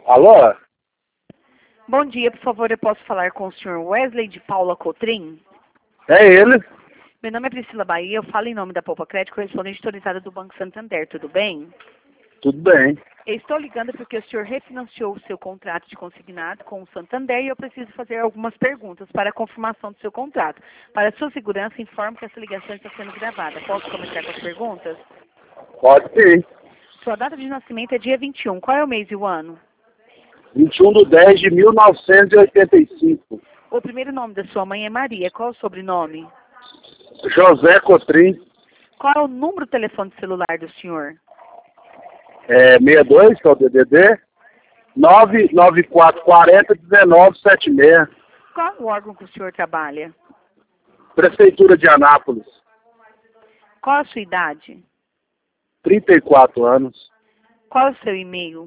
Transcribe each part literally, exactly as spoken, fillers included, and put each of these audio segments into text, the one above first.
Alô? Bom dia, por favor, eu posso falar com o senhor Wesley de Paula Cotrim? É ele? Meu nome é Priscila Bahia, eu falo em nome da Poupa Crédito, correspondente autorizada do Banco Santander, tudo bem? Tudo bem. Eu estou ligando porque o senhor refinanciou o seu contrato de consignado com o Santander e eu preciso fazer algumas perguntas para a confirmação do seu contrato. Para sua segurança, informo que essa ligação está sendo gravada. Posso começar com as perguntas? Pode sim. Sua data de nascimento é dia vinte e um. Qual é o mês e o ano? vinte e um de dez de mil novecentos e oitenta e cinco. O primeiro nome da sua mãe é Maria. Qual é o sobrenome? José Cotrim. Qual é o número do telefone celular do senhor? É sessenta e dois, que é o D D D. nove nove quatro quatro zero um nove sete seis. Qual é o órgão que o senhor trabalha? Prefeitura de Anápolis. Qual é a sua idade? trinta e quatro anos. Qual é o seu e-mail?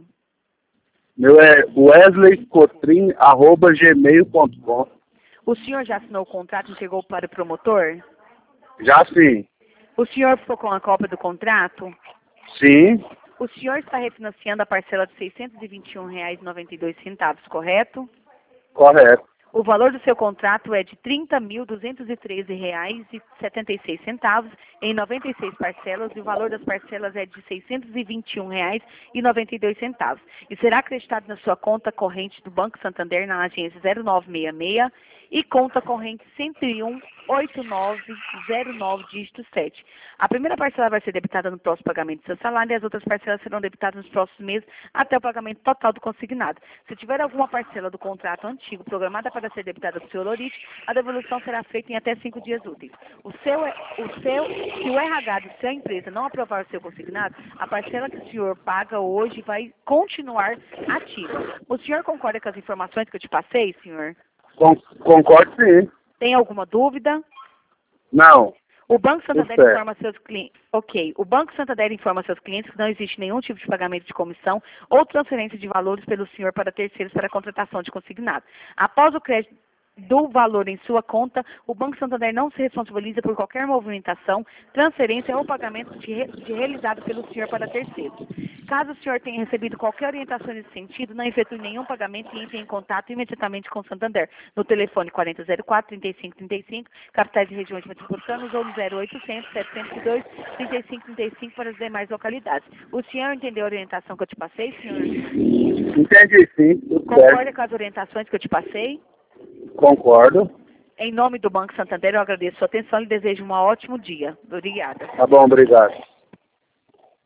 Meu é wesleycotrim arroba gmail ponto com. O senhor já assinou o contrato e entregou para o promotor? Já sim. O senhor ficou com a cópia do contrato? Sim, O senhor está refinanciando a parcela de seiscentos e vinte e um reais e noventa e dois centavos, correto? correto. O valor do seu contrato é de trinta mil duzentos e treze reais e setenta e seis centavos em noventa e seis parcelas e o valor das parcelas é de seiscentos e vinte e um reais e noventa e dois centavos. E será acreditado na sua conta corrente do Banco Santander na agência zero nove seis seis e conta corrente cento e um, oito nove zero nove, dígito sete. A primeira parcela vai ser debitada no próximo pagamento do seu salário e as outras parcelas serão debitadas nos próximos meses até o pagamento total do consignado. Se tiver alguma parcela do contrato antigo programada para ser debitada do seu Lorite, a devolução será feita em até cinco dias úteis. O seu, o seu, se o R H da sua empresa não aprovar o seu consignado, a parcela que o senhor paga hoje vai continuar ativa. O senhor concorda com as informações que eu te passei, senhor? Con concordo sim. Tem alguma dúvida? Não. O Banco Santander Tudo certo. informa seus clientes. Ok. O Banco Santander informa seus clientes que não existe nenhum tipo de pagamento de comissão ou transferência de valores pelo senhor para terceiros para a contratação de consignado. Após o crédito do valor em sua conta, o Banco Santander não se responsabiliza por qualquer movimentação, transferência ou pagamento de, re, de realizado pelo senhor para terceiros. Caso o senhor tenha recebido qualquer orientação nesse sentido, não efetue nenhum pagamento e entre em contato imediatamente com o Santander, no telefone quarenta zero quatro, trinta e cinco trinta e cinco, capitais e regiões metropolitanas, ou no zero oitocentos, setecentos e dois, trinta e cinco trinta e cinco para as demais localidades. O senhor entendeu a orientação que eu te passei, senhor? Entendi sim. Tudo Concorda certo. com as orientações que eu te passei? Concordo. Em nome do Banco Santander, eu agradeço a sua atenção e desejo um ótimo dia. Obrigada. Tá bom, obrigado.